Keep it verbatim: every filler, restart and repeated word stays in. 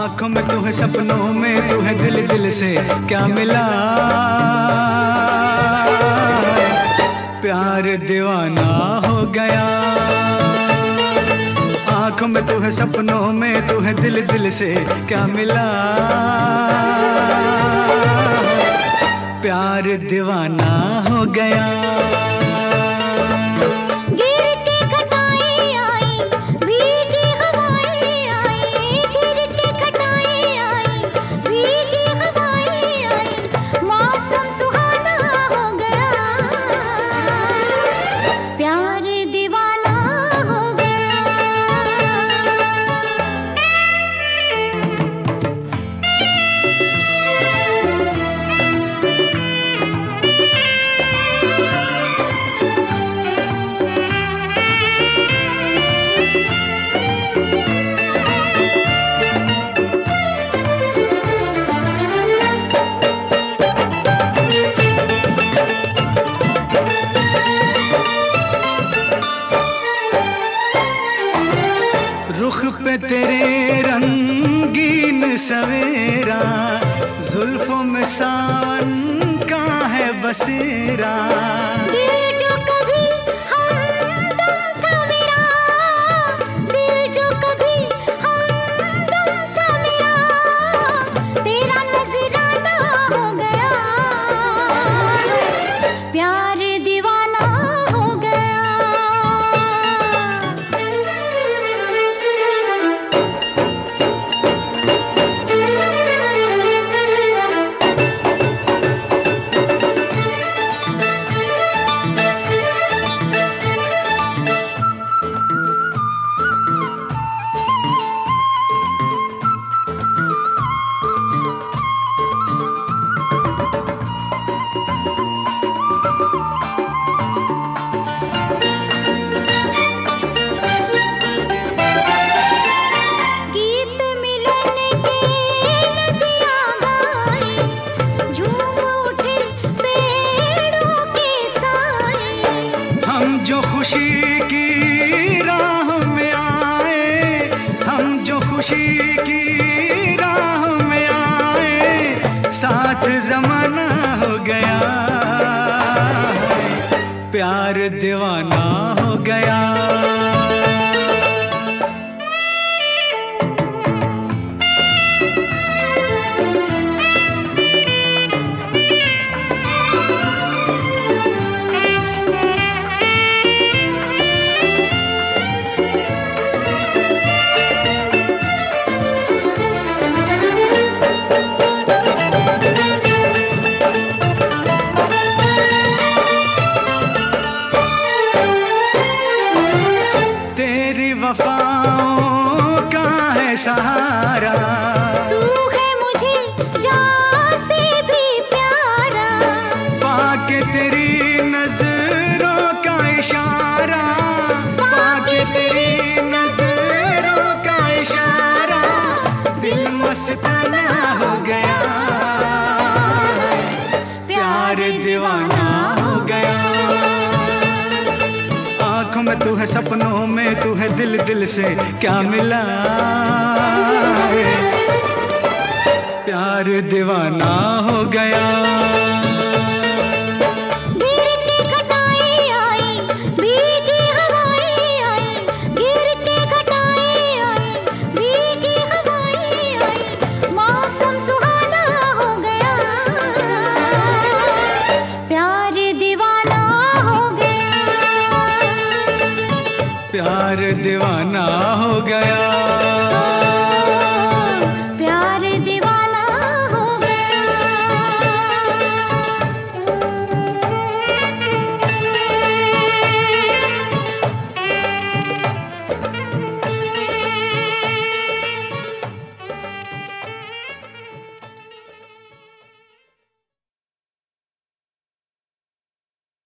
आँखों में तू है, सपनों में तू है, दिल दिल से क्या मिला। प्यार दीवाना हो गया। आँखों में तू है, सपनों में तू है, दिल दिल से क्या मिला। प्यार दीवाना हो गया। रुख पे तेरे रंगीन सवेरा, जुल्फों में सावन का है बसेरा। दिल जो कभी हमदम था मेरा, दिल जो कभी हमदम था मेरा, तेरा नजराना हो गया। प्यार दीवाना हो गया। जो खुशी की राह में आए, हम जो खुशी की राह में आए, साथ जमाना हो गया। प्यार दीवाना हो गया। वफाओं का है सहारा, तू है मुझे जान से भी प्यारा। पाके तेरी नजरों का इशारा, पाके तेरी नजरों का इशारा, दिल मस्ताना हो गया। प्यार दीवाना हो गया। आँखों में तू है, सपनों में तू है, दिल दिल से क्या मिला। प्यार दीवाना हो गया।